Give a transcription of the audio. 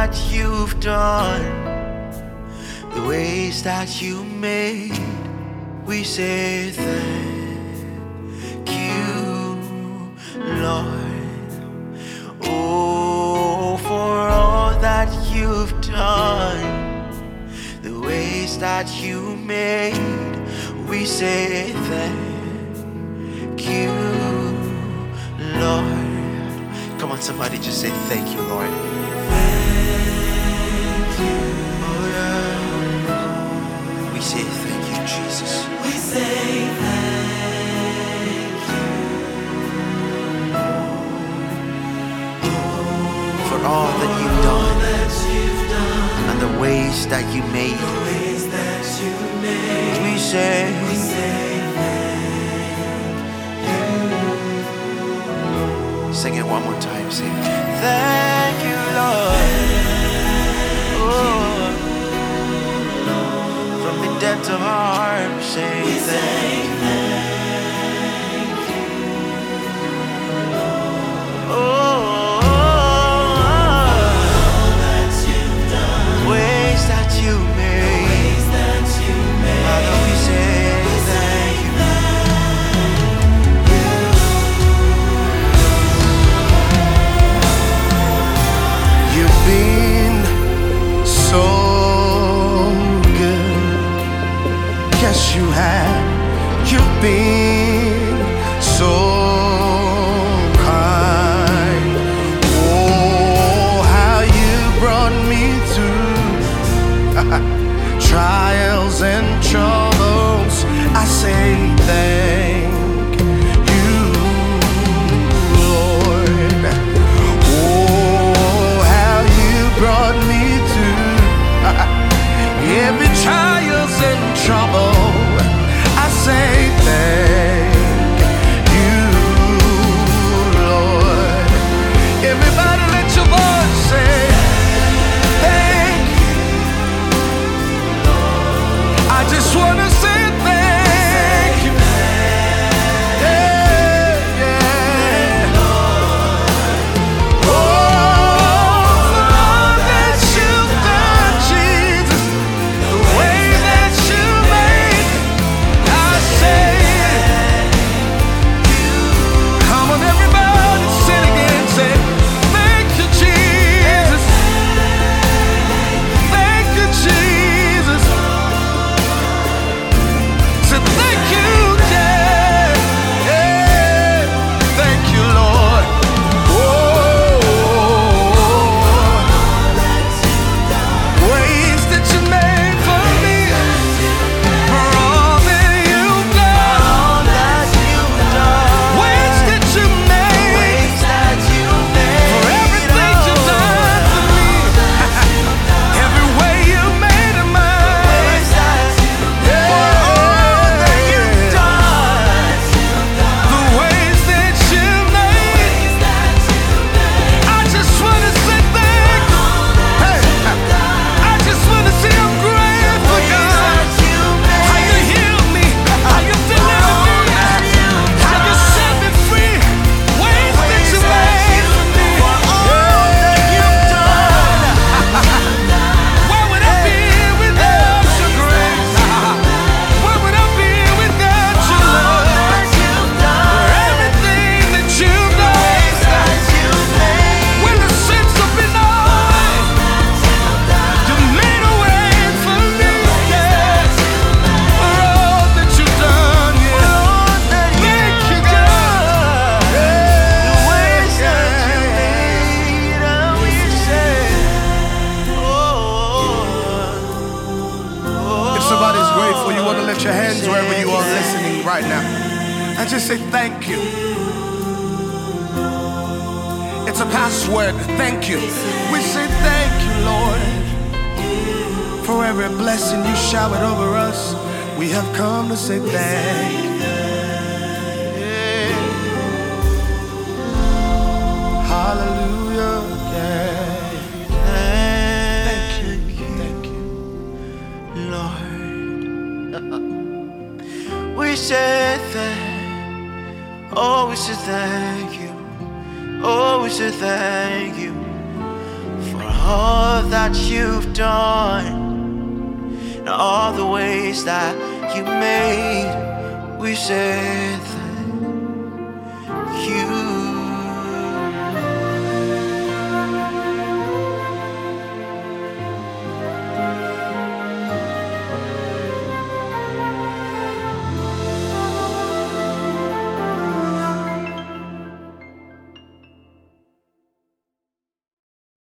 that you've done, the ways that you made, we say thank you, Lord. Oh, for all that you've done, the ways that you made, we say thank you, Lord. Come on, somebody just say thank you, Lord. Thank you. Oh yeah. We say thank you, Jesus. We say thank you. For all that you've done, and the ways that you made, we say sing it one more time. Sing, thank you, Lord. Oh, from the depths of our heart, we say thank you. Oh, ways that you made, Father, we say thank you. You've been so good. Yes, you have. You've been so kind. Oh, how you brought me through trials and troubles. I say thank you, Lord. Oh, how you brought me through every trials and trouble. I say thank you, Lord. Everybody let your voice say thank you. I just wanna say thank you. Yeah, yeah. Oh, for all that you've done, Jesus, the way that you made, I say, come on, everybody, say it again, say, thank you, Jesus. Thank you, Jesus. Say thank you, yeah, yeah. Thank you, Lord. Oh, ways that you made for me, for all that you've done, ways that you made, for everything you've done for me, every way you made it mine. Yeah, the ways that you made, I just wanna say thank you. Hey, I just wanna say I'm grateful, God. How you healed me, how you delivered me, how you set me free. Ways that you made for me, for all that you've done. Where would I be without your grace? Where would I be without your love? For everything that you've done, when the sins have been on, you made a way for me, yeah. For all that you've done, yeah. Thank you, God. The ways that you made, we say, If somebody's grateful, you want to lift your hands wherever you are listening right now and just say thank you. It's a password. Thank you. We say thank you, Lord, for every blessing you showered over us. We have come to say thank you. Hallelujah. Yeah. thank you, Thank you. Lord. We say thank, oh, we say thank you, oh, we say thank you for all that you've done, and all the ways that you made. We say